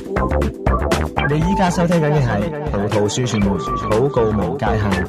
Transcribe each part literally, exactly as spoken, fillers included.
你依家收聽緊嘅係葡萄樹傳媒禱告無界限。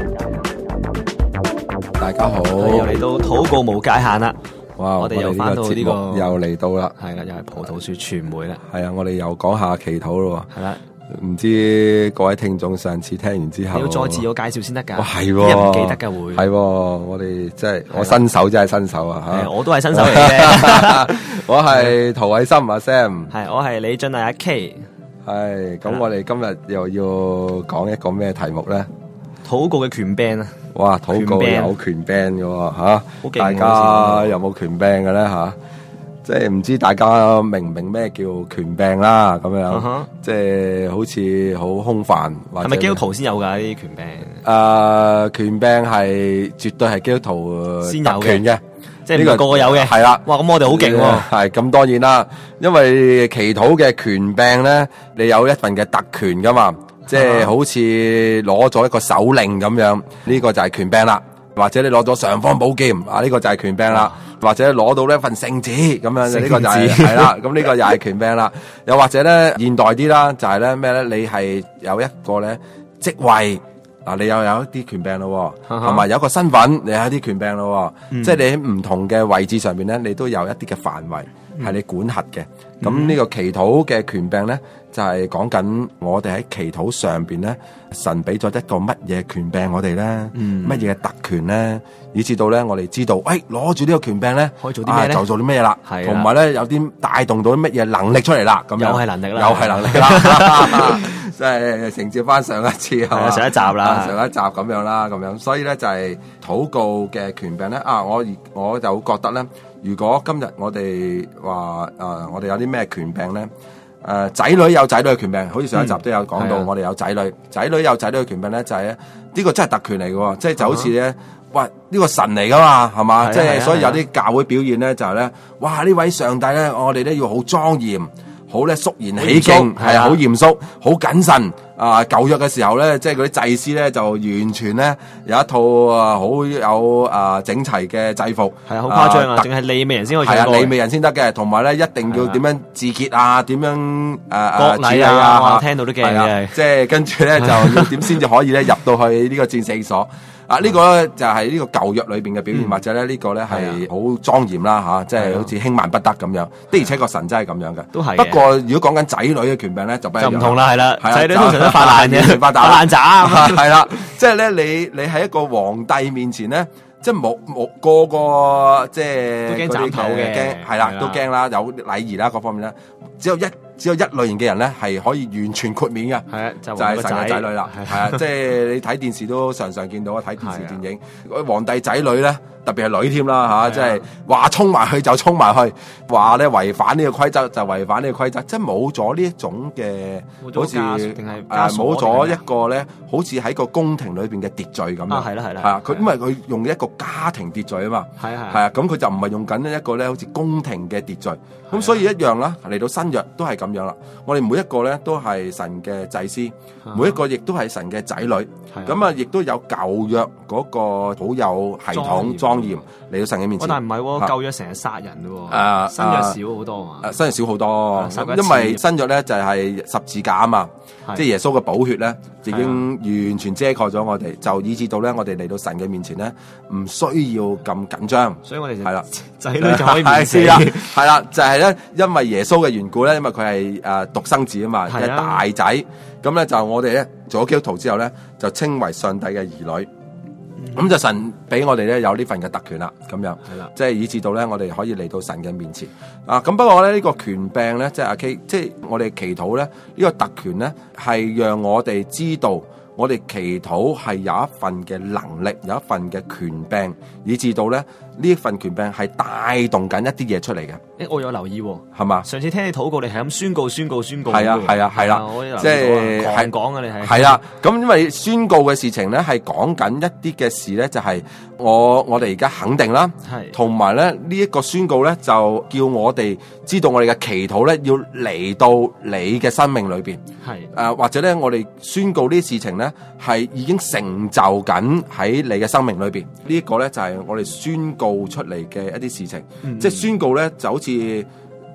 大家好， 又嚟到禱告無界限啦！ 哇， 我哋又翻到呢、這個又嚟到啦， 係啦，又係葡萄樹傳媒啦。 係啊，我哋又講下祈禱咯。 係啦， 唔知各位聽眾上次聽完之後， 你要再自我介紹先得噶。 哇，係， 啲人唔記得噶會。 係，我哋即係我新手，真係新手啊吓。 我都係新手嚟嘅。 我係陶偉森阿 Sam， 係，我係李俊毅阿 K。 係，咁我哋今日又要講一個咩題目咧？ 禱告嘅權柄啊！ 哇，禱告有權柄嘅喎吓，大家有冇權柄嘅咧吓？即係唔知大家明唔明咩叫權柄啦？咁樣，uh-huh. 即係好似好空泛。係咪基督徒先有噶呢啲權柄？ 誒、呃，權柄係絕對係基督徒先有權嘅。 即係呢個個個有嘅，係啦。哇，咁我哋好勁喎。 係咁，當然啦，因為祈禱嘅權柄咧，你有一份嘅特權噶嘛，即係好似攞咗一個手令咁樣，呢個就係權柄啦。或者你攞咗尚方寶劍啊，呢個就係權柄啦。或者攞到呢一份聖旨咁樣，呢個就係係啦。咁呢個又係權柄啦。又或者咧現代啲啦，就係咧咩咧？你係有一個咧職位。嗱，你又有一啲權柄咯，同埋有一個身份，你有一啲權柄咯，嗯、即係你喺唔同嘅位置上邊咧，你都有一啲嘅範圍係你管轄嘅。咁、嗯、呢個祈禱嘅權柄咧，就係講緊我哋喺祈禱上邊咧，神俾咗一個乜嘢權柄我哋咧，乜嘢嘅特權咧，以至到咧我哋知道，誒攞住呢個權柄咧，可以做啲咩咧？就做啲咩啦，同埋咧有啲帶動到啲乜嘢能力出嚟啦，咁又係能力啦，又係能力啦。即係承接翻上一次係嘛，上一集啦，上一集咁樣啦，咁樣，所以咧就係禱告嘅權柄咧。啊，我我就覺得咧，如果今日我哋話誒，我哋有啲咩權柄咧？誒、呃，仔女有仔女嘅權柄，好似上一集都有講到，嗯、我哋有仔女，仔女有仔女嘅權柄咧，就係、是、呢、這個真係特權嚟嘅，即係就好似咧，嗯、哇，呢、這個神嚟噶嘛，係嘛？即係所以有啲教會表現咧，就係、是、咧，哇，呢位上帝咧，我哋咧要好莊嚴。好咧，肅然起敬，係啊，好嚴肅，好謹慎。啊、呃，舊約嘅時候咧，即係嗰啲祭司咧，就完全咧有一套啊，好有啊、呃、整齊嘅制服，係啊，好誇張啊，淨係利未人先可以做，係啊，利未人先得嘅，同埋咧一定要點樣自潔啊，點樣誒誒處理啊，我聽到都驚嘅，即係跟住咧就要點先至可以咧入到去呢個戰死所。啊！呢、這個咧就係呢個舊約裏邊嘅表現，嗯、或者咧呢個咧係好莊嚴啦吓，即係好似輕慢不得咁樣。的而且確神真係咁樣嘅。都係。不過如果講緊仔女嘅權柄咧，就不一樣，就唔同啦，係啦。仔女通常都發爛嘅，發爛渣。係啦，即係咧你你喺一個皇帝面前咧，即係冇冇個個即係都驚斬頭嘅，驚係啦，都驚啦，有禮儀啦，各方面咧，只有一。只有一類型嘅人咧，係可以完全豁免嘅，係啊，就係、是、神嘅仔女啦，係啊，即係你睇電視都常常見到啊，睇電視電影，皇帝仔女咧，特別係女添啦吓，即係話衝埋去就衝埋去，話咧違反呢個規則就違反呢個規則，即係冇咗呢一種嘅，好似誒冇咗一個咧，好似喺個宮廷裏邊嘅秩序咁啊，係啦係啦，係啊，佢因為佢用一個家庭秩序啊嘛，係啊係啊，咁佢就唔係用緊一個咧好似宮廷嘅秩序，咁所以一樣啦，嚟到新約都係咁樣啦，我哋每一個咧都係神嘅祭司，每一個亦都係神嘅仔女，咁啊亦都有舊約嗰個好有系統莊嚴嚟到神嘅面前。但係唔係喎，舊約成日殺人喎，啊，新約少好多啊，新約少好多，因為新約咧就係十字架啊嘛，即係耶穌嘅寶血咧已經完全遮蓋咗我哋，就以致到咧我哋嚟到神嘅面前咧唔需要咁緊張，所以我哋係啦，仔女就可以免死啦，係啦，就係咧因為耶穌嘅緣故咧，因為佢係誒獨生子啊嘛，係大仔，咁咧就我哋咧做咗基督徒之後咧就稱為上帝嘅兒女。咁、嗯、就神俾我哋咧有呢份嘅特權啦，咁樣，係啦，即係以至到咧我哋可以嚟到神嘅面前啊。咁不過咧呢、這個權柄咧，即係阿 K，即係我哋祈禱咧呢、這個特權咧，係讓我哋知道我哋祈禱係有一份嘅能力，有一份嘅權柄，以至到咧呢一份權柄係帶動緊一啲嘢出嚟嘅。誒，我有留意喎，係嘛？上次聽你禱告，你係咁宣告、宣告、宣告。係啊，係啊，係啦，即係係講啊，你係。係啦，咁因為宣告嘅事情咧，係講緊一啲嘅事咧，就係我我哋而家肯定啦，係，同埋咧呢一個宣告咧，就叫我哋知道我哋嘅祈禱咧，要嚟到你嘅生命裏邊，係誒，或者咧我哋宣告呢啲事情咧，係已經成就緊喺你嘅生命裏邊。呢一個咧就係我哋宣告出嚟嘅一啲事情，嗯、即係宣告咧就好似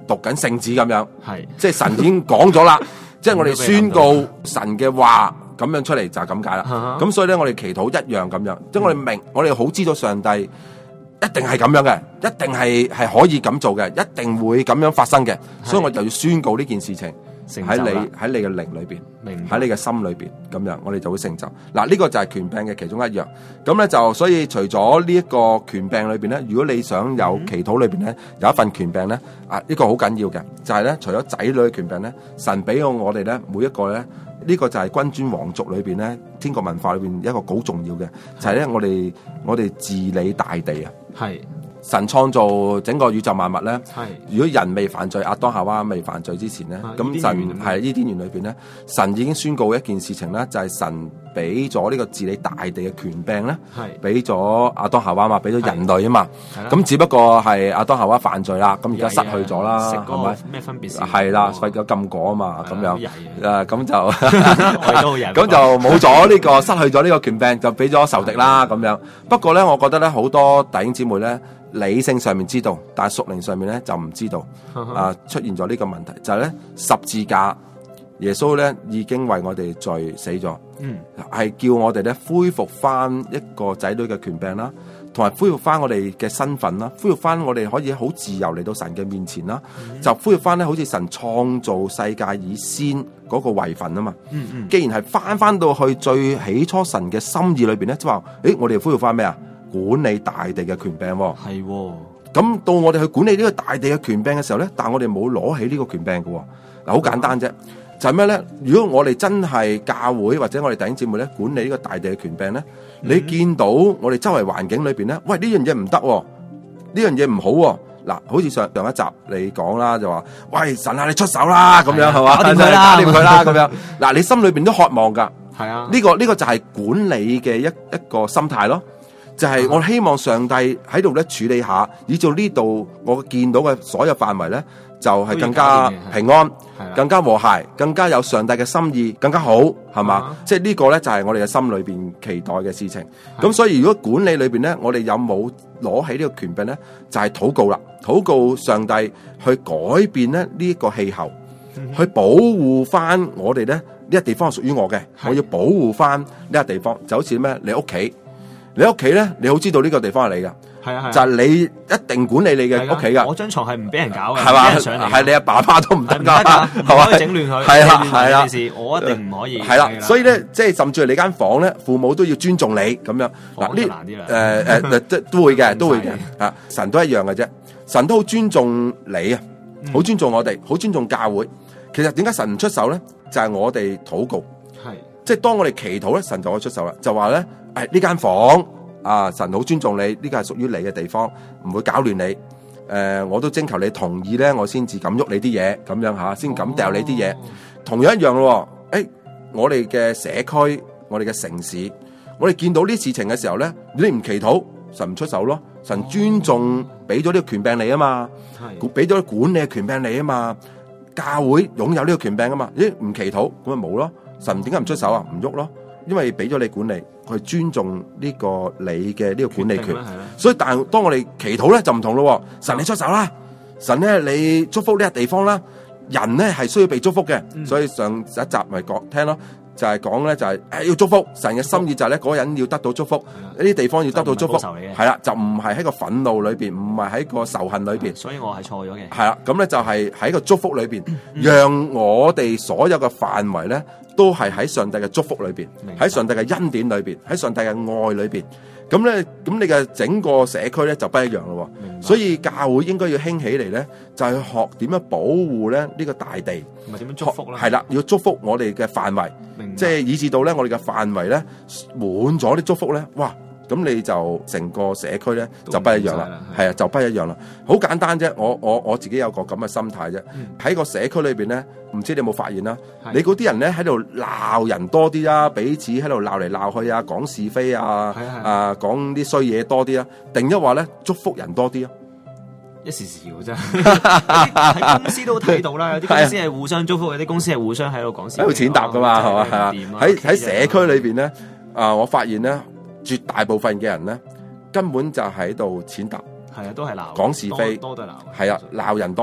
讀緊聖旨咁樣， 係即係神已經講咗啦，即係我哋宣告神嘅話咁樣出嚟就係咁解啦。咁、uh-huh. 所以咧，我哋祈禱一樣咁樣，即係我哋明，我哋好知道上帝一定係咁樣嘅，一定係係可以咁做嘅，一定會咁樣發生嘅，所以我就要宣告呢件事情。喺你喺你嘅靈裏邊，喺你嘅心裏邊，咁樣我哋就會成就。嗱，呢個就係權柄嘅其中一樣。咁咧就所以除咗呢一個權柄裏邊咧，如果你想有祈禱裏邊咧有一份權柄咧，啊呢個好緊要嘅，就係咧除咗仔女嘅權柄咧，神俾我我哋咧每一個咧，呢個就係君尊皇族裏邊咧，天國文化裏邊一個好重要嘅，就係咧我哋我哋治理大地啊。係。神創造整個宇宙萬物咧，如果人未犯罪，亞當夏娃未犯罪之前咧，咁神係伊甸園裏邊咧，神已經宣告一件事情咧，就係、是、神俾咗呢個治理大地嘅權柄咧，俾咗亞當夏娃嘛，俾咗人類啊嘛，咁只不過係亞當夏娃犯罪啦，咁而家失去咗啦，係咪？咩分別？係啦，廢咗禁果啊嘛，咁樣誒，咁就咁就冇咗呢個，失去咗呢個權柄，就俾咗仇敵啦咁樣。不過咧，我覺得咧，好多弟兄姊妹咧。理性上面知道，但係屬靈上面咧就唔知道，啊出現咗呢個問題，就係、是、咧十字架，耶穌咧已經為我哋罪死咗，嗯，係叫我哋咧恢復翻一個仔女嘅權柄啦，同埋恢復翻我哋嘅身份啦，恢復翻我哋可以好自由嚟到神嘅面前啦、嗯，就恢復翻咧好似神創造世界以先嗰個位份啊嘛，嗯嗯，既然係翻翻到去最起初神嘅心意裏邊咧，即係話，誒我哋恢復翻咩啊？管理大地嘅權柄，係咁到我哋去管理呢個大地嘅權柄嘅時候咧，但係我哋冇攞起呢個權柄嘅。嗱，好簡單啫，就係咩咧？如果我哋真係教會或者我哋弟兄姊妹咧管理呢個大地嘅權柄咧、嗯，你見到我哋周圍環境裏邊咧，喂呢樣嘢唔得，呢樣嘢唔好。嗱，好似上上一集你講啦，就話喂神啊，你出手啦，咁樣係嘛，搞掂佢啦，搞掂佢啦，咁樣。嗱，你心裏邊都渴望噶，係啊，呢個呢個就係管理嘅一一個心態咯。就係、是、我希望上帝喺度咧處理下，以至呢度我見到嘅所有範圍咧，就係、是、更加平安、更加和諧、更加有上帝嘅心意，更加好，係嘛？即係呢個咧就係我哋嘅心裏邊期待嘅事情。咁所以如果管理裏邊咧，我哋有冇攞起呢個權柄咧？就係、是、禱告啦，禱告上帝去改變咧呢一個氣候，嗯、去保護翻我哋咧呢個地方係屬於我嘅，我要保護翻呢個地方，就好似咩？你屋企。你屋企咧，你好知道呢個地方係你噶，係啊係，就係、是、你一定管理你嘅屋企噶。我張床係唔俾人搞嘅，係嘛？係你阿爸爸都唔得噶，係嘛？可以整亂佢，係啦係啦，我一定唔可以。係啦，所以咧，即係甚至係你間房咧，父母都要尊重你咁樣。嗱呢誒誒，即都會嘅，都會嘅。啊，神都一樣嘅啫，神都好尊重你啊，好尊重我哋，好尊重教會。其實點解神唔出手咧？就係、是、我哋禱告，係即係當我哋祈禱咧，神就可以出手啦。就話咧。係呢間房啊，神好尊重你，呢個係屬於你嘅地方，唔會搞亂你。誒、呃，我都徵求你同意咧，我先至敢喐你啲嘢，咁樣吓，先敢掉你啲嘢。同樣一樣咯，誒、欸，我哋嘅社區，我哋嘅城市，我哋見到呢事情嘅時候咧，你唔祈禱，神唔出手咯。神尊重，俾咗呢個權柄你啊嘛，俾咗管理嘅權柄你啊嘛。教會擁有呢個權柄啊嘛，咦，唔祈禱咁咪冇咯。神點解唔出手啊？唔喐咯，因為俾咗你管理。去尊重呢個你嘅呢個管理權，所以但係當我哋祈禱咧就唔同咯。神你出手啦，神咧你祝福呢個地方啦，人咧係需要被祝福嘅、嗯，所以上一集咪講聽咯，就係講咧就係、是、誒要祝福，神嘅心意就係咧嗰個人要得到祝福，呢啲地方要得到祝福，係啦，就唔係喺個憤怒裏邊，唔係喺個仇恨裏邊，所以我係錯咗嘅，係啦，咁咧就係喺個祝福裏邊、嗯，讓我哋所有嘅範圍咧。都係喺上帝嘅祝福裏邊，喺上帝嘅恩典裏邊，喺上帝嘅愛裏邊。咁咧，咁你嘅整個社區咧就不一樣咯。所以教會應該要興起嚟咧，就係去學點樣保護咧呢個大地，同埋點樣祝福啦。係啦，要祝福我哋嘅範圍，即係以至到咧我哋嘅範圍咧滿咗啲祝福咧，哇！咁你就成個社區咧就不一樣啦，係啊，就不一樣啦。好簡單啫，我我我自己有個咁嘅心態啫。喺、嗯、個社區裏邊咧，唔知你有冇發現啦？你嗰啲人咧喺度鬧人多啲啊，彼此喺度鬧嚟鬧去啊，講是非啊，啊講啲衰嘢多啲啊，定一話咧祝福人多啲啊？一時時嘅真係，喺公司都睇到啦，有啲公司係互相祝福，有啲公司係互相喺度講是非，喺度踐踏噶嘛，係嘛？係啊，喺喺社區裏邊咧，啊，我發現咧。絕大部分嘅人咧，根本就喺度踐踏，係啊，都係鬧，講是非，多都係鬧，係啊，鬧人多啲，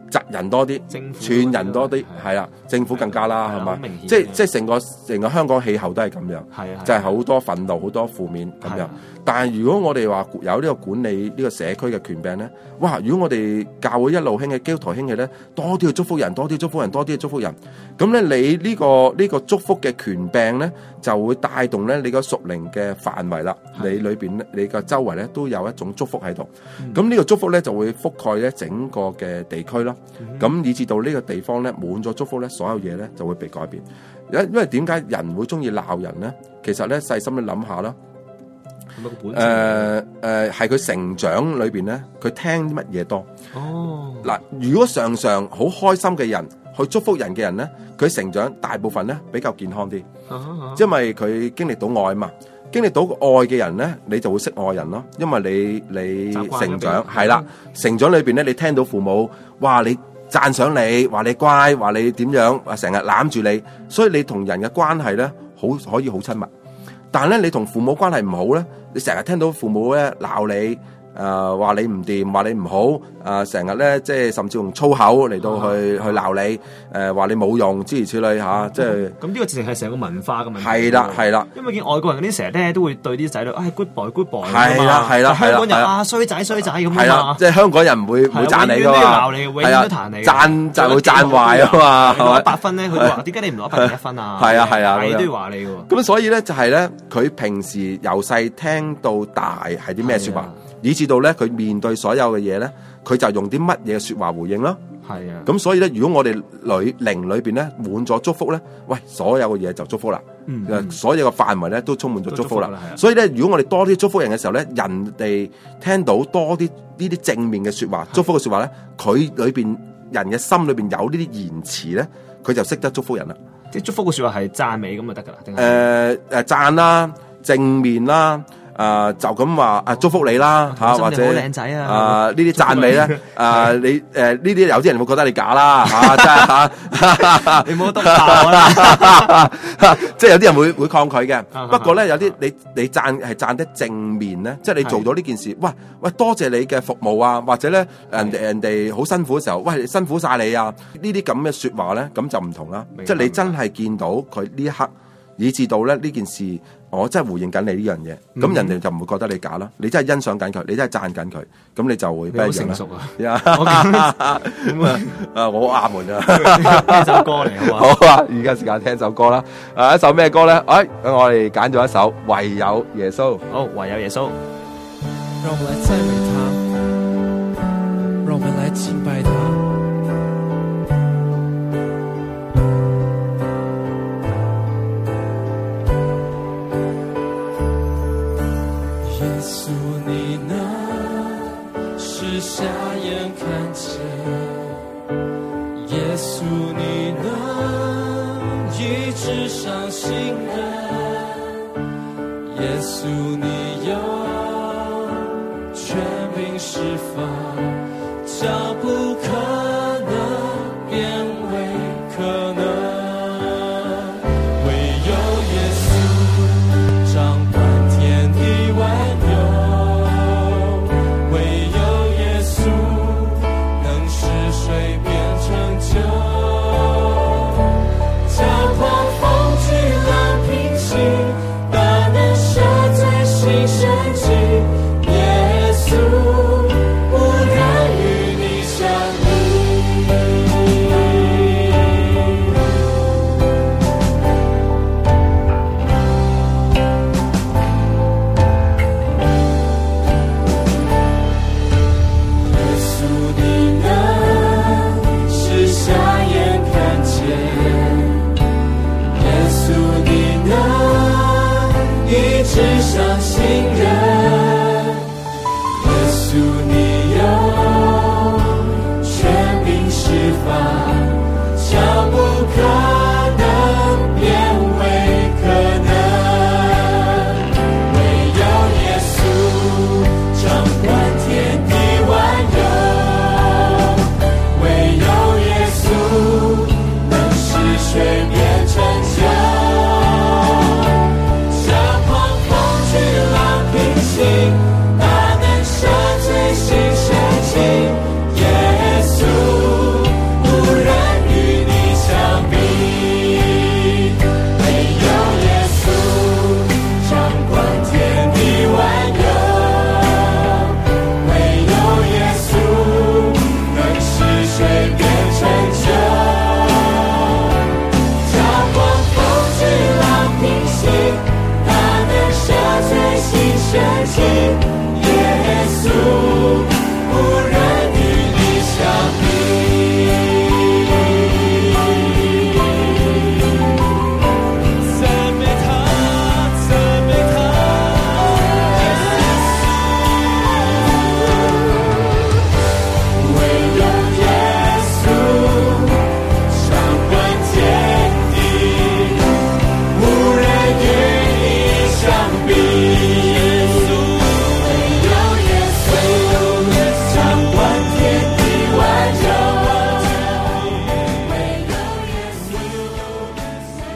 窒人多啲，串人多啲，係啦，政府更加啦，係嘛？即係即係成個成個香港氣候都係咁樣，就係好多憤怒、好多負面咁樣。但係如果我哋話有呢個管理呢個社區嘅權柄咧，哇！如果我哋教會一路興起，基督徒興起咧，多啲去祝福人，多啲祝福人，多啲去祝福人，咁咧你呢個呢個祝福嘅權柄咧，就會帶動咧你個屬靈嘅範圍啦。你裏邊咧，你個周圍咧都有一種祝福喺度。咁呢、嗯、個祝福咧就會覆蓋咧整個嘅地區咯。咁、嗯、以至到呢個地方咧滿咗祝福咧，所有嘢咧就會被改變。因因為點解人會中意鬧人咧？其實咧細心去諗下啦。誒誒，係佢成長裏邊咧，佢聽乜嘢多？哦，嗱，如果常常好開心嘅人，去祝福人嘅人咧，佢成長大部分咧比較健康啲，啊啊、因為佢經歷到愛嘛，經歷到愛嘅人咧，你就會識愛人咯，因為你你成長係啦，成長裏邊咧，你聽到父母哇，你讚賞你，話你乖，話你點樣，話成日攬住你，所以你同人嘅關係咧，好可以好親密。但係咧，你同父母關係唔好咧，你成日聽到父母咧鬧你，誒話你唔掂，話你唔好，誒成日咧即係甚至用粗口嚟到去去鬧你，誒話你冇用，諸如此類嚇，即係咁呢個直情係成個文化嘅問題。 係啦係啦， 因為見外國人嗰啲成日咧都會對啲仔女，唉 good boy good boy 係啦係啦， 香港人啊衰仔衰仔咁係啦，即係香港人唔會唔會讚你㗎嘛， 鬧你，永遠都彈你， 讚就會讚壞啊嘛， 攞一百分咧，佢話點解你唔攞一百零一分啊？ 係啊係啊， 係都要話你㗎。 咁所以咧就係咧，佢平時由細聽到大係啲咩説話？以至到咧，佢面對所有嘅嘢咧，佢就用啲乜嘢説話回應咯。係啊，咁所以咧，如果我哋裏靈裏邊咧滿咗祝福咧，喂，所有嘅嘢就祝福啦。嗯，所有嘅範圍咧都充滿咗祝福啦。所以咧，如果我哋多啲祝福人嘅時候咧，人哋聽到多啲呢啲正面嘅説話、祝福嘅説話咧，佢裏邊人嘅心裏邊有呢啲言辭咧，佢就識得祝福人啦。 即係祝福嘅説話係讚美咁就得㗎啦。 誒誒讚啦，正面啦。誒、呃、就咁話誒祝福你啦嚇，或者好靚仔啊！啊呢啲讚美咧，誒、呃、你誒呢啲有啲人會覺得你假啦嚇，真係嚇，你唔好篤爆我啦！即係有啲人會會抗拒嘅。不過咧，有啲你你讚係讚得正面咧，即係你做到呢件事，喂喂多謝你嘅服務啊，或者咧人哋人哋好辛苦嘅時候，喂辛苦晒你啊！呢啲咁嘅説話咧，咁就唔同啦。即係你真係見到佢呢一刻。以至到咧呢件事，我真係回應緊你呢樣嘢，咁、嗯、人哋就唔會覺得你假啦。你真係欣賞緊佢，你真係讚緊佢，咁你就會俾人認啦。好成熟啊！啊，我好啱門啊！聽首歌嚟好嘛？好啊！而家時間聽首歌啦。啊，一首咩歌咧？哎，我哋揀咗一首《唯有耶穌》。 好，唯有耶穌。 讓我們來讚美他，讓我們來敬拜他。瞎眼看見，耶穌你能醫治傷心人，耶穌你有權柄釋放，將不可能變為可能，唯有耶穌掌管天地萬有。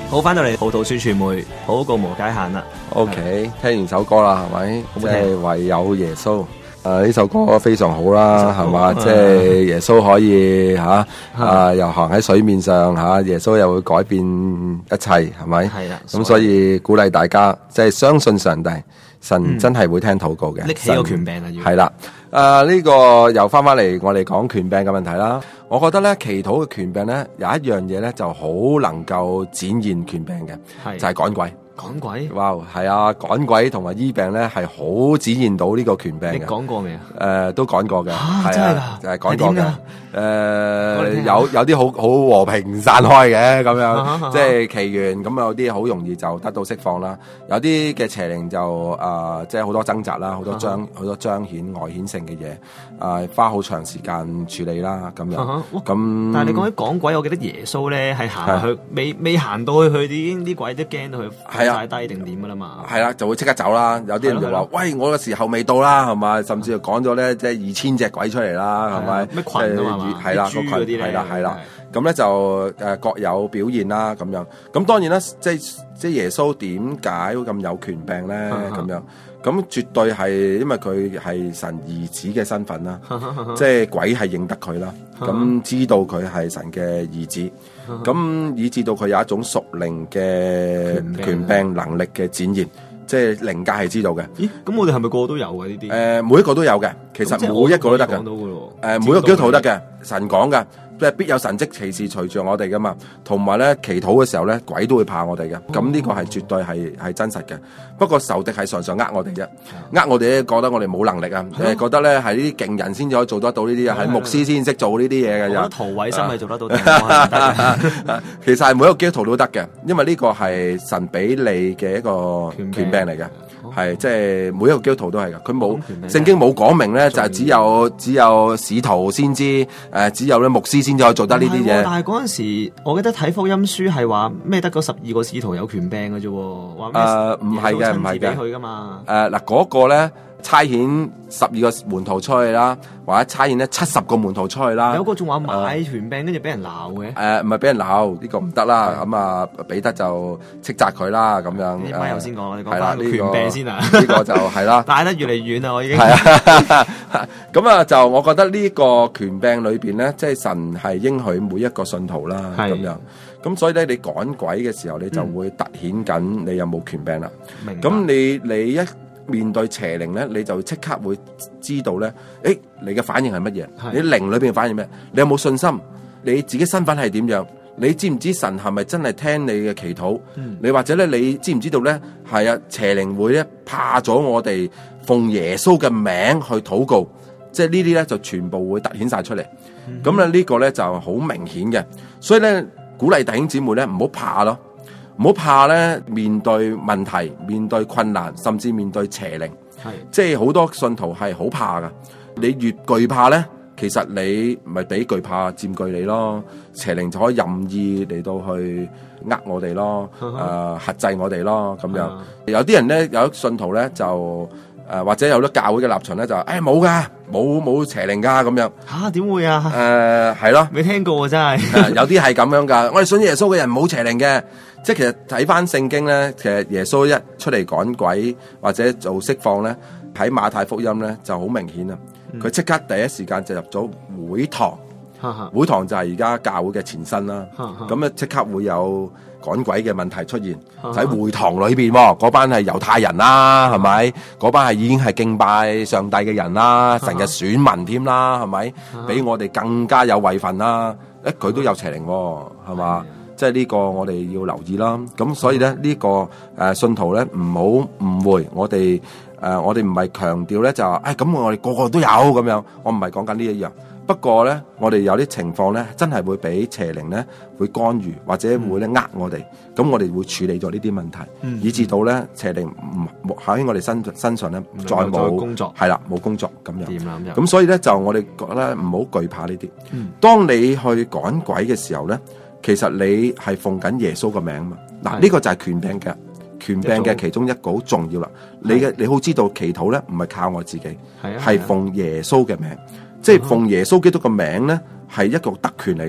好，翻到嚟葡萄樹傳媒禱告無界限啦。 OK， 聽完首歌啦，係咪？ 好聽即係唯有耶穌。誒呢首歌非常好啦，係嘛？ 啊即係耶穌可以嚇啊，又行喺水面上嚇，耶穌又會改變一切，係咪？ 係啦咁所以鼓勵大家，即係相信上帝，神真係會聽禱告嘅。 拎起個權柄啊要係啦。誒呢個又翻翻嚟，我哋講權柄嘅問題啦。我覺得咧，祈禱嘅權柄咧，有一樣嘢咧，就好能夠展現權柄嘅， 係就係趕鬼。 趕鬼， 哇，係啊，趕鬼同埋醫病咧，係好展現到呢個權柄嘅。 你講過未啊？ 誒、都趕過嘅，係啊真係㗎啊，就係趕過嘅係點㗎。 誒、 我哋聽下有有啲好好和平散開嘅咁樣， 啊哈啊哈即係祈願咁有啲好容易就得到釋放啦。有啲嘅邪靈就誒、呃即係好多掙扎啦，好多彰好多彰顯外顯性嘅嘢，誒、呃花好長時間處理啦咁樣。 啊哈哇咁但係你講起趕鬼，我記得耶穌咧係行去，未未行到去，佢哋已經啲鬼都驚到佢係啊瞓晒低定點噶啦嘛。 係啦，就會即刻走啦。有啲人就話係咯： 喂，我嘅時候未到啦，係嘛？甚至就講咗咧，即係二千隻鬼出嚟啦，係咪？ 咩群啊嘛即係係啦， 啲個群豬嗰啲咧係啦，係啦。咁咧就誒各有表現啦，咁樣。咁當然啦，即係即係耶穌點解會咁有權柄咧？咁樣咁絕對係因為佢係神兒子嘅身份啦，即係鬼係認得佢啦，咁知道佢係神嘅兒子，咁以至到佢有一種屬靈嘅權柄能力嘅展現。即係靈界係知道嘅， 咦？咁我哋係咪個個都有嘅呢啲？ 誒、每一個都有嘅，其實每一個都得嘅。 講到嘅咯誒、每一個基督徒都得嘅，神講嘅，即係必有神蹟奇事隨住我哋噶嘛。同埋咧，祈禱嘅時候咧，鬼都會怕我哋嘅。咁呢個係絕對係係真實嘅。不過仇敵係常常呃我哋啫，呃我哋咧覺得我哋冇能力啊，誒覺得咧係呢啲勁人先至可以做得到呢啲啊，係牧師先識做呢啲嘢嘅又。 我覺得陶偉森係做得到，但係我係唔得嘅。 其實係每一個基督徒都得嘅，因為呢個係神俾你嘅一個權柄權柄嚟嘅。係即係每一個基督徒都係噶，佢冇權柄聖經冇講明咧，就重要係只有只有使徒先知，誒只有咧牧師先至可以做得呢啲唔係喎嘢。 但係嗰陣時，我記得睇福音書係話咩得嗰十二個使徒有權柄嘅啫喎，話咩？ 誒唔係嘅耶穌親自唔係嘅俾佢噶嘛。 誒嗱嗰個咧差遣十二個門徒出去啦，或者差遣咧七十個門徒出去啦。 有個仲話買權柄，跟住俾人鬧嘅。 誒唔係俾人鬧，呢個唔得啦。咁啊彼得就斥責佢啦，咁樣。 呢班頭先講，我哋講係啦， 翻個權柄先啊。 呢個就係啦。 帶得越嚟越遠啦，我已經。 係啊，咁啊就我覺得呢個權柄裏邊咧，即係神係應許每一個信徒啦， 係咁樣。咁所以咧，你趕鬼嘅時候，你就會突顯緊你有冇權柄啦。 明白。 咁你你一面對邪靈咧，你就即刻會知道咧，誒，你嘅反應係乜嘢？ 係你靈裏邊嘅反應咩？你有冇信心？你自己身份係點樣？你知唔知神係咪真係聽你嘅祈禱？ 嗯你或者咧，你知唔知道咧？係啊，邪靈會咧怕咗我哋奉耶穌嘅名去禱告，即係呢啲咧就全部會突顯晒出嚟。咁咧、呢個咧就好明顯嘅，所以咧鼓勵弟兄姊妹咧唔好怕咯，唔好怕咧面對問題、面對困難，甚至面對邪靈。 係即係好多信徒係好怕噶，你越懼怕咧，其實你咪俾懼怕佔據你咯，邪靈就可以任意嚟到去呃我哋咯，誒、呃、轄制我哋咯，咁樣。有啲人咧，有啲信徒咧就誒、呃、或者有啲教會嘅立場咧就誒冇噶，冇冇邪靈噶咁樣。 嚇點會啊？ 誒係咯。 未聽過啊，真係。 誒有啲係咁樣噶，我哋信耶穌嘅人冇邪靈嘅，即係其實睇翻聖經咧，其實耶穌一出嚟趕鬼或者做釋放咧，喺馬太福音咧就好明顯啊，佢即刻第一時間就入咗會堂，會堂就係而家教會嘅前身啦，咁咧即刻會有趕鬼嘅問題出現，就喺會堂裏邊喎，嗰班係猶太人啦，係咪？嗰班係已經係敬拜上帝嘅人啦，神嘅選民添啦，係咪？比我哋更加有位份啦，誒佢都有邪靈喎，係嘛？即係呢個我哋要留意啦。咁所以咧呢、呢個誒、呃、信徒咧唔好誤會我哋誒、呃、我哋唔係強調咧就話誒咁我哋個個都有咁樣，我唔係講緊呢一樣。不過咧我哋有啲情況咧真係會俾邪靈咧會干預或者會咧呃我哋，咁我哋會處理咗呢啲問題， 嗯、 以至到咧邪靈唔喺我哋身身上咧再冇工作， 係啦冇工作咁樣。 掂啦咁樣。 咁所以咧就我哋覺得唔好懼怕呢啲。 嗯、 當你去趕鬼嘅時候咧。其實你係奉緊耶穌嘅名嘛，嗱呢個就係權柄嘅權柄嘅其中一個好重要啦。你嘅你好知道祈禱咧唔係靠我自己，係、啊、奉耶穌嘅名，即係奉耶穌基督嘅名咧係一個特權嚟噶。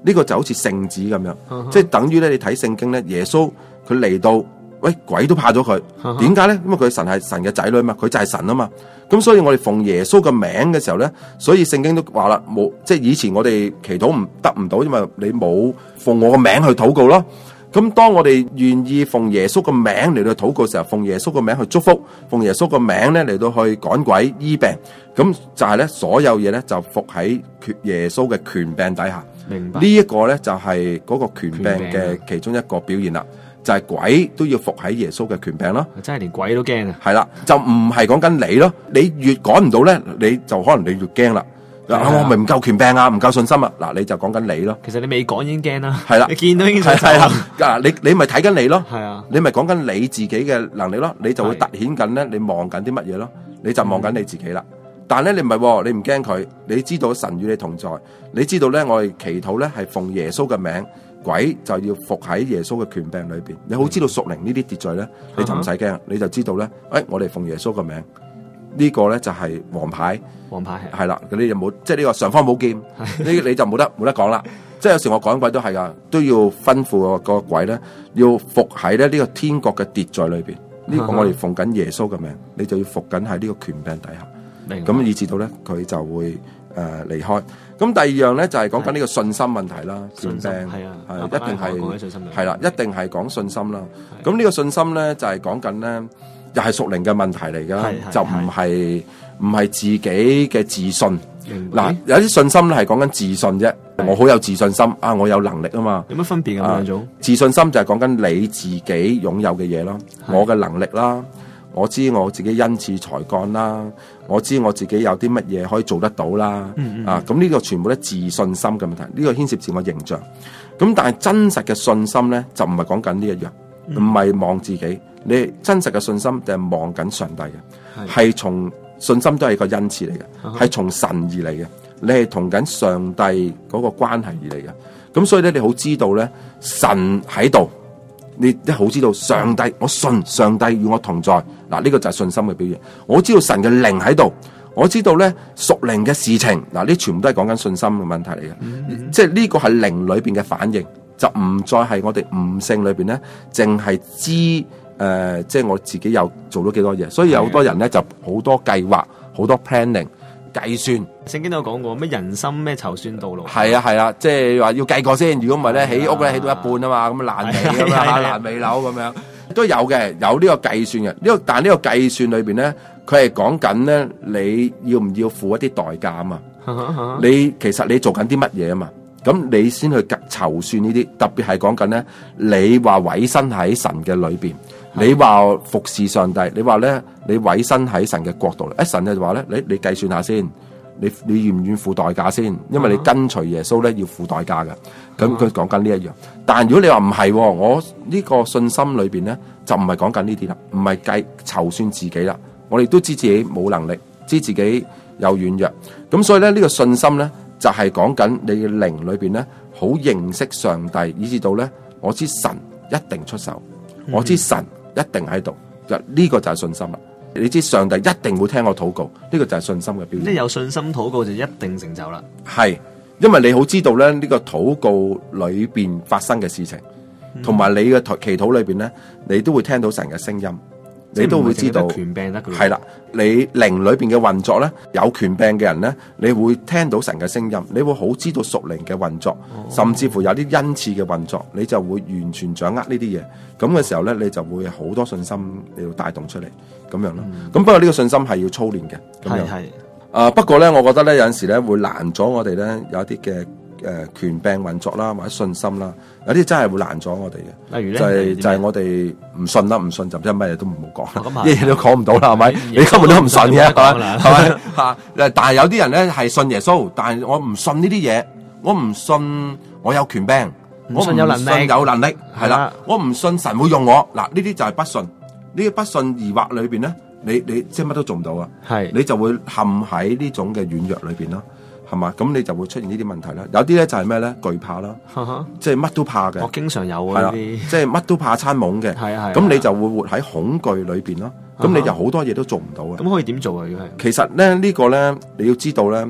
呢個就好似聖子咁樣， 嗯即係等於咧你睇聖經咧，耶穌佢嚟到，喂鬼都怕咗佢，點解咧？因為佢神係神嘅仔女嘛，佢就係神啊嘛。咁所以我哋奉耶穌嘅名嘅時候咧，所以聖經都話啦，冇即係以前我哋祈禱唔得唔到，因為你冇奉我個名去禱告咯。咁當我哋願意奉耶穌個名嚟到禱告嘅時候，奉耶穌個名去祝福，奉耶穌個名咧嚟到去趕鬼醫病，咁就係咧所有嘢咧就服喺耶穌嘅權柄底下。 明白。 呢一個咧就係嗰個權柄嘅其中一個表現啦，就係鬼都要服喺耶穌嘅權柄咯。 真係連鬼都驚啊！ 係啦，就唔係講緊你咯，你越趕唔到咧，你就可能你越驚啦。嗱，我咪唔夠權柄啊，唔夠信心啊，嗱，你就講緊你咯。 其實你未講已經驚啦， 係啦， 你見到已經想走係啦。嗱，你你咪睇緊你咯， 係啊， 你咪講緊你自己嘅能力咯，你就會凸顯緊咧，你望緊啲乜嘢咯，你就望緊你自己啦。但係咧，你唔係喎，你唔驚佢，你知道神與你同在，你知道咧，我哋祈禱咧係奉耶穌嘅名，鬼就要服喺耶穌嘅權柄裏邊。你好知道屬靈呢啲秩序咧，你就唔使驚，你就知道咧，誒，我哋奉耶穌嘅名。呢個咧就係王牌， 王牌係啦，嗰啲就冇，即係呢個尚方寶劍，呢你就冇得冇得講啦。即係有時我趕鬼都係噶，都要吩咐個鬼咧，要服喺咧呢個天國嘅秩序裏邊。呢個我哋奉緊耶穌嘅名，你就要服緊喺呢個權柄底下。咁以至到咧佢就會誒離開。咁第二樣咧就係講緊呢個信心問題啦，權柄係啊， 係一定係係啦， 一定係講信心啦。咁呢個信心咧就係講緊咧。又係屬靈嘅問題嚟㗎，就唔係唔係自己嘅自信。嗱，有啲信心咧係講緊自信啫，我好有自信心啊，我有能力啊嘛。 有乜分別咁兩種？ 自信心就係講緊你自己擁有嘅嘢咯，我嘅能力啦，我知我自己恩賜才幹啦，我知我自己有啲乜嘢可以做得到啦。嗯嗯啊，咁呢個全部都自信心嘅問題，呢個牽涉自我形象。咁但係真實嘅信心咧，就唔係講緊呢一樣。唔係望自己，你真實嘅信心就係望緊上帝嘅，係從信心都係一個恩賜嚟嘅，係從神而嚟嘅，你係同緊上帝嗰個關係而嚟嘅。咁所以咧，你好知道咧，神喺度，你都好知道上帝，我信上帝與我同在。嗱，呢個就係信心嘅表現。我知道神嘅靈喺度，我知道咧屬靈嘅事情，嗱，呢全部都係講緊信心嘅問題嚟嘅，嗯、即係呢個係靈裏邊嘅反應。就唔再係我哋悟性裏邊咧，淨係知誒、呃，即係我自己有做到幾多嘢，所以有好多人咧就好多計劃，好多 planning 計算。 聖經都有講過咩人心咩籌算道路。 係啊係啊，即係話要計過先。如果唔係咧，起屋咧起到一半啊嘛，咁爛尾咁樣，爛尾樓咁樣都有嘅，有呢個計算嘅。呢、這個但係呢個計算裏邊咧，佢係講緊咧，你要唔要付一啲代價啊嘛？你其實你做緊啲乜嘢啊嘛？咁你先去籌算呢啲，特別係講緊咧，你話委身喺神嘅裏邊，你話服侍上帝，你話咧，你委身喺神嘅國度，一神就話咧，你你計算下先，你你願唔願付代價先？因為你跟隨耶穌咧要付代價嘅。咁佢講緊呢一樣，但如果你話唔係，我呢個信心裏邊咧就唔係講緊呢啲啦，唔係計籌算自己啦，我哋都知自己冇能力，知自己有軟弱，咁所以咧呢個信心咧。就係講緊你嘅靈裏邊咧，好認識上帝，以至到咧，我知神一定出手，嗯、我知神一定喺度，就、這、呢個就係信心啦。你知上帝一定會聽我禱告，呢、這個就係信心嘅表現。 即係有信心禱告就一定成就啦。 係，因為你好知道咧呢、這個禱告裏邊發生嘅事情，同、嗯、埋你嘅祈禱裏邊咧，你都會聽到神嘅聲音。你都會知道權柄得係啦，你靈裏邊嘅運作咧，有權柄嘅人咧，你會聽到神嘅聲音，你會好知道屬靈嘅運作，哦、甚至乎有啲恩賜嘅運作，你就會完全掌握呢啲嘢。咁嘅時候咧，你就會好多信心你要帶動出嚟咁樣咯。咁、嗯、不過呢個信心係要操練嘅。係係。啊，不過咧，我覺得咧有陣時咧會難咗我哋咧有一啲嘅。誒、呃、權柄運作啦，或者信心啦，有啲真係會難咗我哋嘅。例如咧，就係、是、就係、是、我哋唔信啦，唔信就真係乜嘢都唔好講，啲嘢都講唔到啦，係咪？你根本都唔信嘅，係咪？係咪？嚇！但係有啲人咧係信耶穌，但係我唔信呢啲嘢，我唔信我有權柄，我唔信有能力，有能力係啦，我唔信神會用我。嗱，呢啲就係不信。呢啲不信疑惑裏邊咧，你你即係乜都做唔到啊！係，你就會陷喺呢種嘅軟弱裏邊咯。係嘛？咁你就會出現呢啲問題啦。有啲咧就係咩咧？懼怕啦，即係乜都怕嘅。我經常有啊，啲即係乜都怕餐懵嘅。係啊係。咁你就會活喺恐懼裏邊咯。咁你就好多嘢都做唔到啊。咁可以點做啊？如果係其實咧呢個咧，你要知道咧，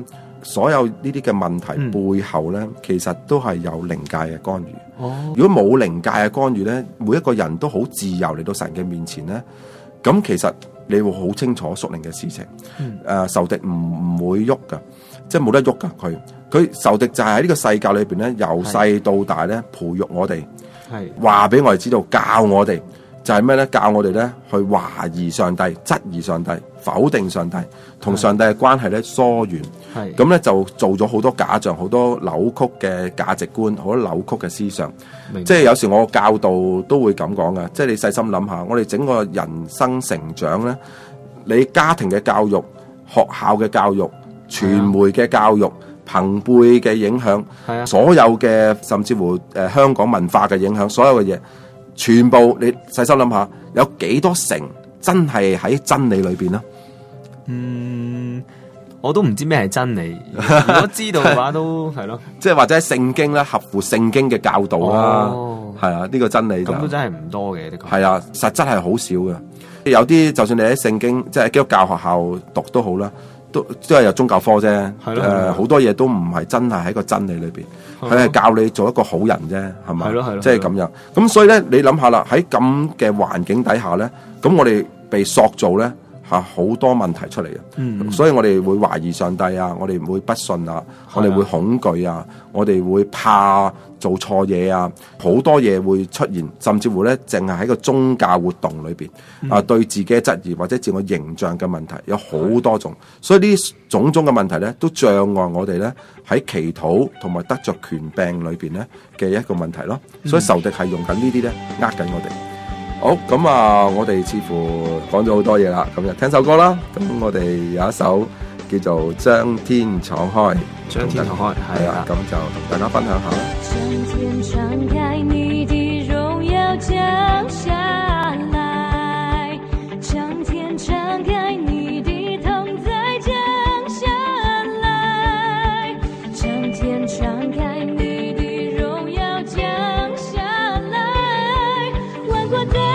所有呢啲嘅問題嗯背後咧，其實都係有靈界嘅干預。 哦， 如果冇靈界嘅干預咧，每一個人都好自由嚟到神嘅面前咧，咁其實你會好清楚屬靈嘅事情。誒、 嗯呃，仇敵唔唔會喐噶，即係冇得喐噶。佢佢仇敵就係喺呢個世界裏邊咧，由細到大咧培育我哋， 係話俾我哋知道，教我哋就係咩咧？教我哋咧去懷疑上帝、質疑上帝、否定上帝，同上帝嘅關係咧疏遠。 係咁咧就做咗好多假象，好多扭曲嘅價值觀，好多扭曲嘅思想。 明白即係有時我教導都會咁講噶，即係你細心諗下，我哋整個人生成長咧，你家庭嘅教育、學校嘅教育、傳媒嘅教育、朋輩嘅影響， 係啊， 所有嘅甚至乎誒、呃、香港文化嘅影響，所有嘅嘢，全部你細心諗下，有幾多成真係喺真理裏邊咧？ 嗯，我都唔知咩係真理，如果知道嘅話都係咯， 即係或者聖經咧，合乎聖經嘅教導啦， 哦係啊，呢個真理就咁都真係唔多嘅，的確係啊，實質係好少嘅。有啲就算你喺聖經，即係基督教學校讀都好啦，都都係有宗教科啫。 係咯誒，好多嘢都唔係真係喺個真理裏邊， 係咯佢係教你做一個好人啫，係咪？ 係咯係咯即係咁樣。咁所以咧，你諗下啦，喺咁嘅環境底下咧，咁我哋被塑造咧。嚇好多問題出嚟嘅， 嗯所以我哋會懷疑上帝啊，我哋會不信啊，我哋會恐懼啊，我哋會怕做錯嘢啊，好多嘢會出現，甚至乎咧，淨係喺個宗教活動裏邊、嗯、啊，對自己嘅質疑或者自我形象嘅問題有好多種，所以呢啲種種嘅問題咧，都障礙我哋咧喺祈禱同埋得着權柄裏邊咧嘅一個問題咯。所以仇敵係用緊呢啲咧呃緊我哋。好，咁啊，我哋似乎講咗好多嘢啦，咁就聽首歌啦。咁我哋有一首叫做《將天敞開》， 將天敞開係啊，咁就同大家分享下啦。 將天敞開，你的榮耀降下來，將天敞開，你的同在降下來，將天敞開，你的榮耀降下來，萬國的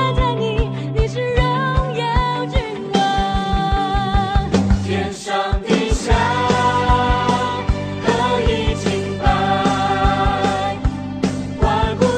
萬國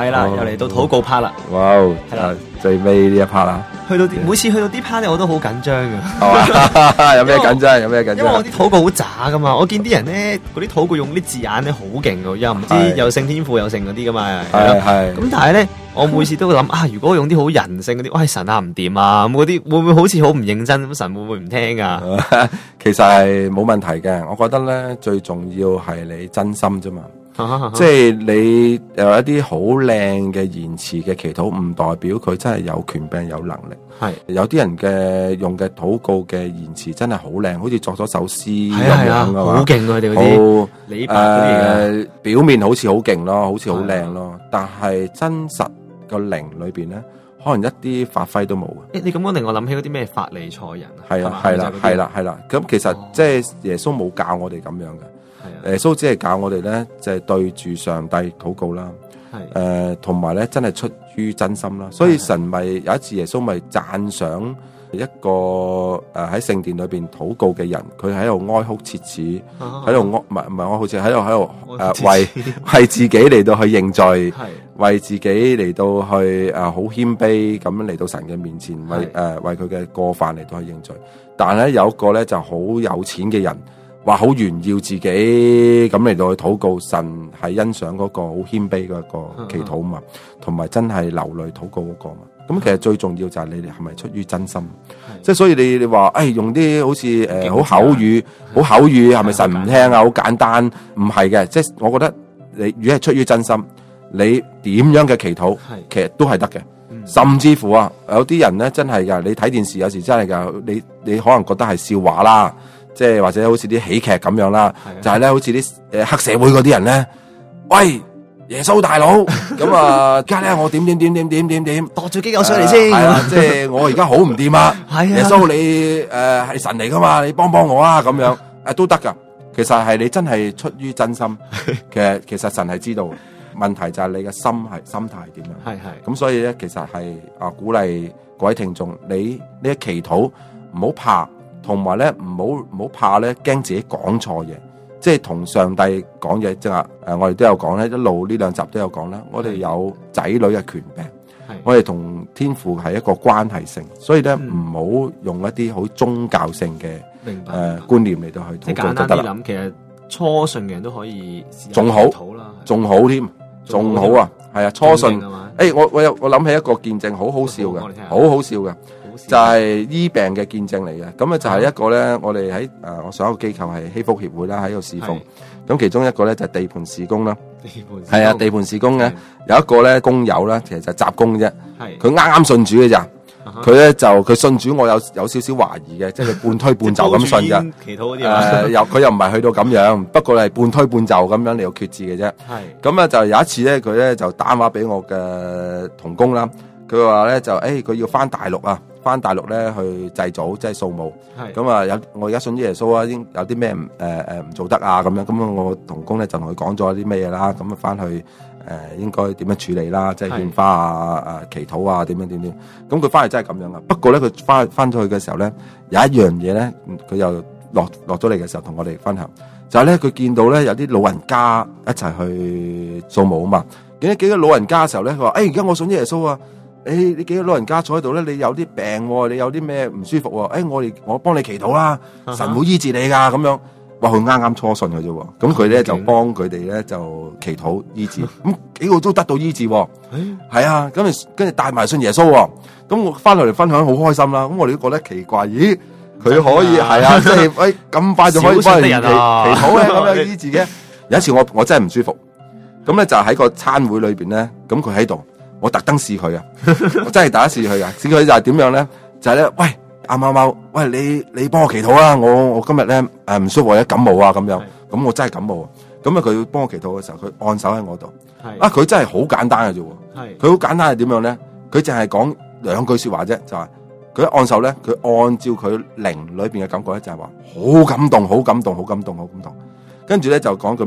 係啦， 哦又嚟到禱告 part 啦。 哇！ 係啦， 最尾呢一 part 啦， 去到啲每次去到啲 part 咧，我都好緊張㗎。 係嘛？有咩緊張？有咩緊張？ 因為我啲禱告好渣噶嘛，我見啲人咧嗰啲禱告用啲字眼咧好勁㗎，又唔知係有聖天父有聖嗰啲噶嘛， 係咯係咁但係咧，我每次都會諗啊，如果我用啲好人性嗰啲，喂神啊唔掂啊，咁嗰啲會唔會好似好唔認真？咁神會唔會唔聽啊？ 其實係冇問題嘅，我覺得咧最重要係你真心啫嘛。即係你有一啲好靚嘅言辭嘅祈禱，唔代表佢真係有權柄有能力。 係有啲人嘅用嘅禱告嘅言辭真係好靚，好似作咗首詩咁係啊係啊， 樣噶嘛。 好勁啊佢哋嗰啲好李白嗰啲嘅， 誒，表面好似好勁咯，好似好靚咯，但係真實個靈裏邊咧，可能一啲發揮都冇嘅。 誒你咁講令我諗起嗰啲咩法利賽人啊， 係啊，係啦，係啦，係啦。咁其實即係耶穌冇教我哋咁樣嘅。耶穌只係教我哋咧，就係對住上帝禱告啦。 係誒，同埋咧，真係出於真心啦。所以神咪有一次耶穌咪讚賞一個誒喺聖殿裏邊禱告嘅人，佢喺度哀哭切齒，喺度哀唔係唔係哀哭切，喺度喺度誒為為自己嚟到去認罪， 係為自己嚟到去誒好謙卑咁樣嚟到神嘅面前，為誒為佢嘅過犯嚟到去認罪。但係咧有一個咧就好有錢嘅人。話好炫耀自己咁嚟到去禱告，神係欣賞嗰個好謙卑嗰個祈禱嘛，同埋真係流淚禱告嗰個嘛。咁其實最重要就係你哋係咪出於真心，即係所以你你話誒用啲好似誒好口語，好口語係咪神唔聽啊？好簡單，唔係嘅，即係我覺得你如果係出於真心，你點樣嘅祈禱，其實都係得嘅。甚至乎啊，有啲人咧真係噶，你睇電視有時真係噶，你你可能覺得係笑話啦。即係或者好似啲喜劇咁樣啦，就係咧好似啲誒黑社會嗰啲人咧，喂耶穌大佬，咁啊，而家咧我點點點點點點點， 度咗幾嚿水嚟先， 係啊，即係我而家好唔掂啊，耶穌你誒係神嚟噶嘛，你幫幫我啊，咁樣誒都得噶。其實係你真係出於真心，其實其實神係知道，問題就係你嘅心係心態係點樣。 係係咁所以咧，其實係啊鼓勵各位聽眾，你呢一祈禱唔好怕。同埋咧，唔好唔好怕咧，驚自己講錯嘢，即係同上帝講嘢。即係誒，我哋都有講咧，一路呢兩集都有講啦。我哋有仔女嘅權柄，我哋同天父係一個關係性，所以咧唔好用一啲好宗教性嘅誒觀念嚟到去禱告就得啦。 諗，其實初信嘅人都可以仲好，仲好添，仲好啊，係啊，初信。誒，我我有我諗起一個見證，好好笑嘅，好好笑嘅。就係醫病嘅見證嚟嘅，咁咧就係一個咧，我哋喺誒我上一個機構係希福協會啦，喺度侍奉，咁其中一個咧就係地盤事工啦，係啊，地盤事工咧有一個咧工友咧，其實就係雜工啫，佢啱啱信主嘅咋，佢咧就佢信主，我有有少少懷疑嘅，即係佢半推半就咁信㗎， 祈禱嗰啲啊， 誒又佢又唔係去到咁樣，不過係半推半就咁樣嚟到決志嘅啫，係，咁啊就有一次咧，佢咧就打電話俾我嘅同工啦，佢話咧就誒佢要翻大陸啊。翻大陸咧去祭祖，即係掃墓。咁啊，有我而家信耶穌啊，應有啲咩唔誒誒唔做得啊咁樣。咁我同工咧就同佢講咗啲咩嘢啦。咁啊翻去誒、呃、應該點樣處理啦？即係獻花啊、誒祈禱啊點樣點點。咁佢翻嚟真係咁樣啊。不過咧佢翻翻咗去嘅時候咧，有一樣嘢咧，佢又落落咗嚟嘅時候同我哋分享，就係咧佢見到咧有啲老人家一齊去掃墓啊嘛。見到幾個老人家嘅時候咧，佢話：誒而家我信耶穌啊！誒、欸，你幾個老人家坐喺度咧？你有啲病、哦，你有啲咩唔舒服、哦？誒、欸，我哋我幫你祈禱啦，神會醫治你噶咁樣。哇，佢啱啱初信嘅啫，咁佢咧就幫佢哋咧就祈禱醫治，咁幾個都得到醫治、哦。係、欸、啊，咁啊跟住帶埋信耶穌、哦。咁我翻嚟嚟分享好開心啦。咁我哋都覺得奇怪，咦？佢可以係啊，即係喂咁快就可以翻嚟祈祈禱咧，咁樣醫治嘅。有一次我我真係唔舒服，咁咧就喺個餐會裏邊咧，咁佢喺度。我特登試佢啊！我真係第一試佢啊！試佢就係點樣咧？就係、是、咧，喂阿貓貓，喂你你幫我祈禱啦！我我今日咧誒唔舒服，有感冒啊咁樣。咁我真係感冒啊！咁啊佢幫我祈禱嘅時候，佢按手喺我度。啊佢真係好簡單嘅啫。佢好簡單係點樣咧？佢淨係講兩句說話啫，就係、是、佢一按手咧，佢按照佢靈裏邊嘅感覺咧，就係話好感動，好感動，好感動，好感動。跟住咧就講句咩咧？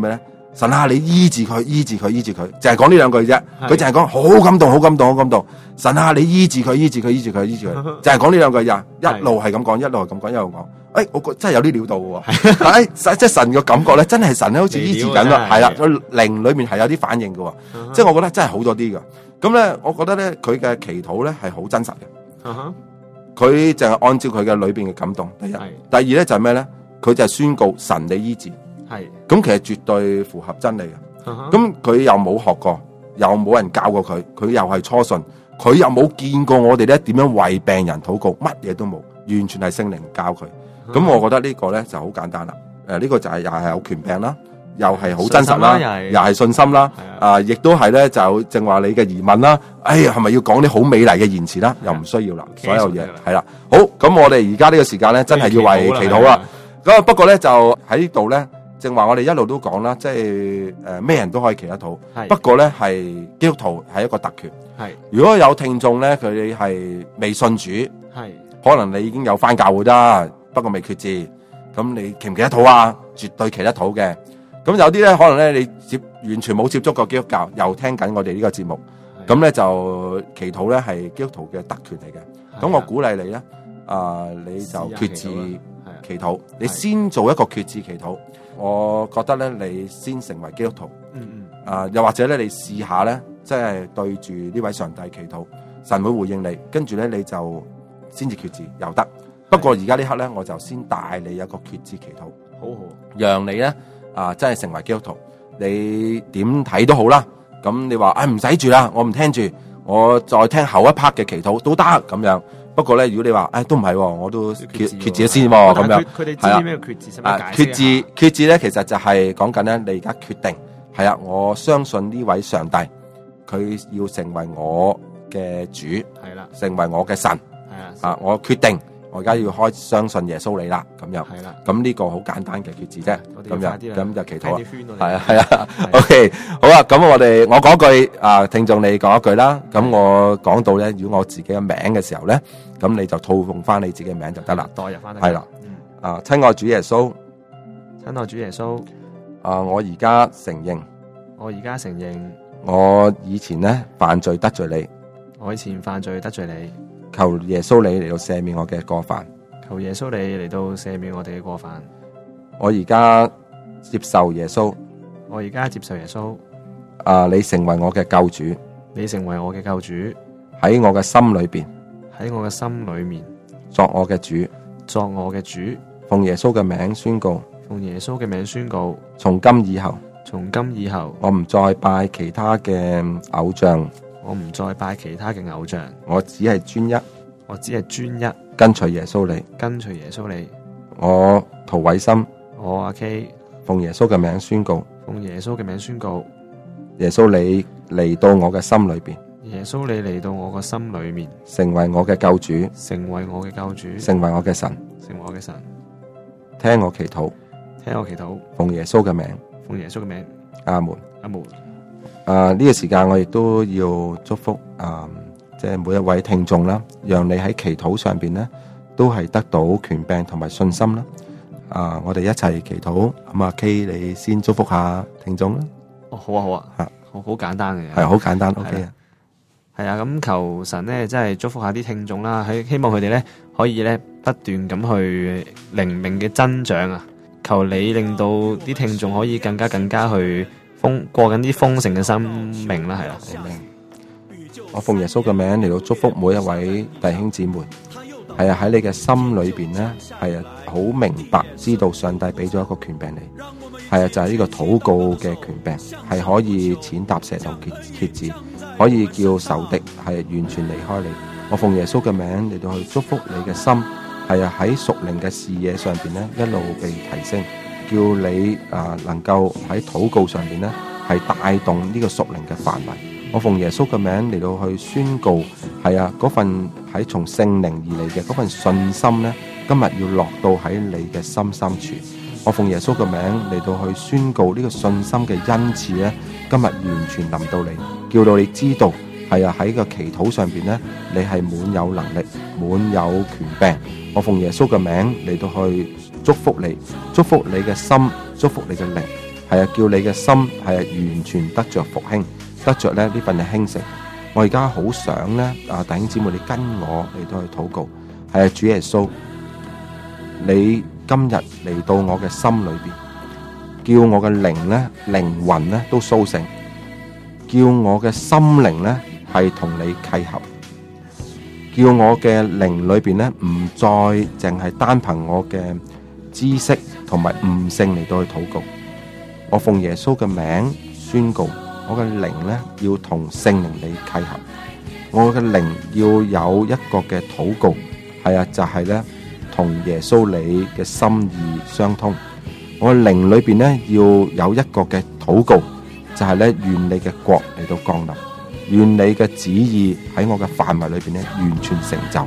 神啊，你醫治佢，醫治佢，醫治佢，就係講呢兩句啫。 係佢就係講好感動，好感動，好感動。神啊，你醫治佢，醫治佢，醫治佢，醫治佢，就係講呢兩句咋，一路係咁講，一路係咁講，一路講。誒，我覺真係有啲料到嘅喎。誒，即係神嘅感覺咧，真係神咧，好似醫治緊咯，係啦，個靈裏面係有啲反應嘅喎。即係我覺得真係好咗啲嘅。咁咧，我覺得咧，佢嘅祈禱咧係好真實嘅。佢就係按照佢嘅裏邊嘅感動。第一，第二咧就係咩咧？佢就係宣告神你醫治。 係， 咁其實絕對符合真理嘅。咁佢、uh huh. 又冇學過，又冇人教過佢，佢又係初信，佢又冇見過我哋咧點樣為病人禱告，乜嘢都冇，完全係聖靈教佢。咁、uh huh. 我覺得呢個咧就好簡單啦。誒、呃，呢、這個就係又係有權柄啦，又係好真實啦，又係信心啦。啊，亦都係咧就正話你嘅疑問啦。哎呀，係咪要講啲好美麗嘅言辭啦？又唔需要啦，所有嘢係啦。好，咁我哋而家呢個時間咧，真係要為祈禱啦。咁不過咧就喺呢度咧。正話我哋一路都講啦，即係誒咩人都可以祈得禱，不過咧係基督徒係一個特權。係如果有聽眾咧，佢哋係未信主，係可能你已經有返教會啦，不過未決志，咁你祈唔祈得禱啊？絕對祈得禱嘅。咁有啲咧可能咧你接完全冇接觸過基督教，又聽緊我哋呢個節目，咁咧就祈禱咧係基督徒嘅特權嚟嘅。咁我鼓勵你咧，啊你就決志祈禱，你先做一個決志祈禱。我覺得咧，你先成為基督徒，嗯嗯，啊，又或者咧，你試下咧，即係對住呢位上帝祈禱，神會回應你，跟住咧你就先至決志又得。不過而家呢刻咧，我就先帶你一個決志祈禱，好好，讓你咧啊，真係成為基督徒。你點睇都好啦。咁你話啊唔使住啦，我唔聽住，我再聽後一 part 嘅祈禱都得咁樣。不過咧，如果你話，誒、哎、都唔係，我都決決志咗先喎，咁樣。佢哋知咩決志？啊，決志決志咧，其實就係講緊咧，你而家決定係啊，我相信呢位上帝，佢要成為我嘅主，係啦，成為我嘅神，係啊，啊，我決定，我而家要開相信耶穌你啦，咁樣，係啦，咁呢個好簡單嘅決志啫，咁樣，咁就祈禱啊，係啊，係啊 ，OK， 好啊，咁我哋我講句啊，聽眾你講一句啦，咁我講到咧，如果我自己嘅名嘅時候咧。咁你就套用翻你自己嘅名就得啦，代入翻係啦。啊，親愛主耶穌，親愛主耶穌，啊，我而家承認，我而家承認，我以前咧犯罪得罪你，我以前犯罪得罪你，求耶穌你嚟到赦免我嘅過犯，求耶穌你嚟到赦免我哋嘅過犯。我而家接受耶穌，我而家接受耶穌。啊，你成為我嘅救主，你成為我嘅救主，喺我嘅心裏邊。喺我嘅心裏面，作我嘅主，作我嘅主，奉耶穌嘅名宣告，奉耶穌嘅名宣告，從今以後，從今以後，我唔再拜其他嘅偶像，我唔再拜其他嘅偶像，我只係專一，我只係專一，跟隨耶穌你，跟隨耶穌你，我陶偉森，我阿 K， 奉耶穌嘅名宣告，奉耶穌嘅名宣告，耶穌你嚟到我嘅心裏邊。耶穌你嚟到我個心裏面，成為我嘅救主，成為我嘅救主，成為我嘅神，成為我嘅神，聽我祈禱，聽我祈禱，奉耶穌嘅名，奉耶穌嘅名，阿門，阿門。啊，呢個時間我亦都要祝福啊，即係每一位聽眾啦，讓你喺祈禱上邊咧，都係得到權柄同埋信心啦。啊，我哋一齊祈禱。咁啊 K， 你先祝福下聽眾啦。哦，好啊，好啊，吓，好好簡單嘅，係好簡單 ，OK 啊。係啊，咁求神咧，真係祝福下啲聽眾啦，喺希望佢哋咧可以咧不斷咁去靈命嘅增長啊！求你令到啲聽眾可以更加更加去豐過緊啲豐盛嘅生命啦，係啦。我奉耶穌嘅名嚟到祝福每一位弟兄姊妹，係啊，喺你嘅心裏邊咧，係啊好明白知道上帝俾咗一個權柄你，係啊就係呢個禱告嘅權柄，係可以踐踏石頭決決志。可以叫仇敵係完全離開你。我奉耶穌嘅名嚟到去祝福你嘅心，係啊喺屬靈嘅視野上邊咧一路被提升，叫你啊能夠喺禱告上邊咧係帶動呢個屬靈嘅範圍。我奉耶穌嘅名嚟到去宣告，係啊嗰份喺從聖靈而嚟嘅嗰份信心咧，今日要落到喺你嘅心深處。我奉耶穌嘅名嚟到去宣告呢個信心嘅恩賜咧，今日完全臨到你。叫到你知道，係啊喺個祈禱上邊咧，你係滿有能力、滿有權柄。我奉耶穌嘅名嚟到去祝福你，祝福你嘅心，祝福你嘅靈， 係啊，叫你嘅心係啊完全得着復興，得着咧呢份嘅興盛。我而家好想咧啊，弟兄姊妹，你跟我嚟到去禱告，係啊，主耶穌，你今日嚟到我嘅心裏邊，叫我嘅靈咧、靈魂咧都甦醒，叫我嘅心靈咧係同你契合，叫我嘅靈裏邊咧唔再淨係單憑我嘅知識同埋悟性嚟到去禱告。我奉耶穌嘅名宣告，我嘅靈咧要同聖靈你契合，我嘅靈要有一個嘅禱告，係啊，就係咧同耶穌你嘅心意相通。我嘅靈裏邊咧要有一個嘅禱告，就係咧願你嘅國嚟到降臨，願你嘅旨意喺我嘅範圍裏邊咧完全成就。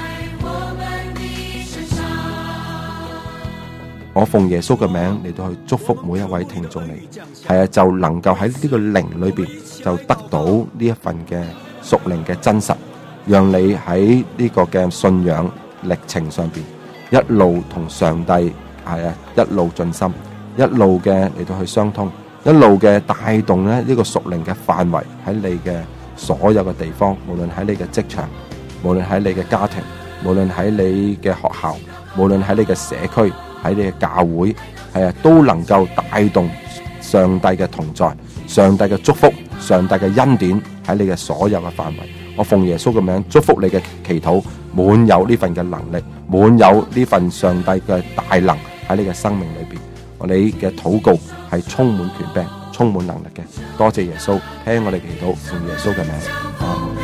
我奉耶穌嘅名嚟到去祝福每一位聽眾你，係啊，就能夠喺呢個靈裏邊就得到呢一份嘅屬靈嘅真實，讓你喺呢個嘅信仰歷程上邊一路同上帝係啊一路進心，一路嘅嚟到去相通，一路嘅帶動咧呢個屬靈嘅範圍喺你嘅所有嘅地方，無論喺你嘅職場，無論喺你嘅家庭，無論喺你嘅學校，無論喺你嘅社區，喺你嘅教會，係啊，都能夠帶動上帝嘅同在，上帝嘅祝福，上帝嘅恩典喺你嘅所有嘅範圍。我奉耶穌嘅名祝福你嘅祈禱滿有呢份嘅能力，滿有呢份上帝嘅大能喺你嘅生命裏邊。我哋嘅禱告係充滿權柄、充滿能力嘅。多謝耶穌，聽我哋祈禱，奉耶穌嘅名。阿們。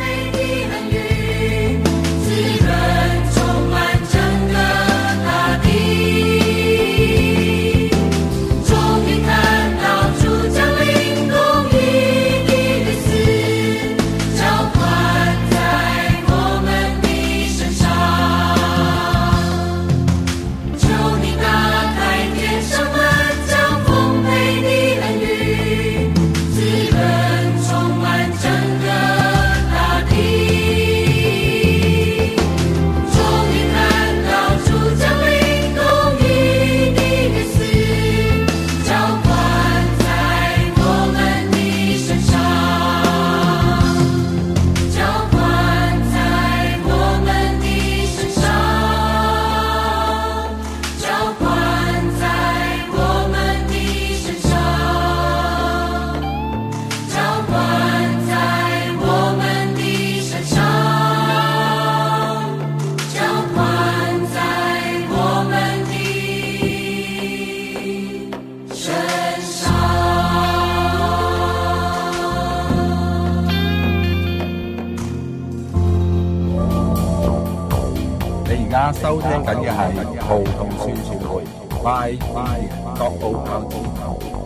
而家收聽緊嘅係葡萄樹傳媒 ，Y Y 國澳教